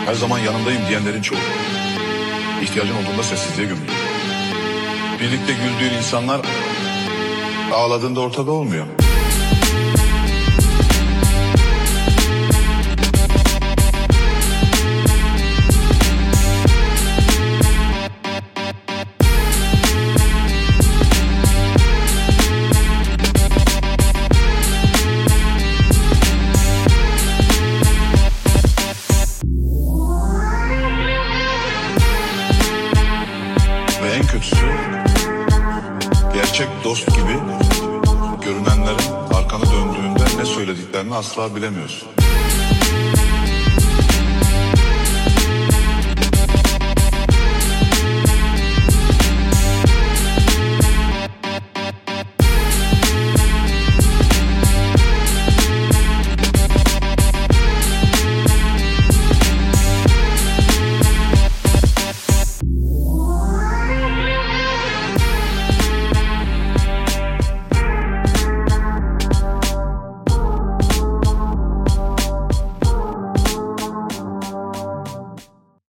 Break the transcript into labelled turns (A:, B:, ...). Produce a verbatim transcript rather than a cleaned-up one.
A: Her zaman yanındayım diyenlerin çoğu ihtiyacın olduğunda sessizliğe gömülüyor. Birlikte güldüğün insanlar ağladığında ortada olmuyor. Ve en kötüsü, gerçek dost gibi görünenlerin arkanı döndüğünde ne söylediklerini asla bilemiyorsun.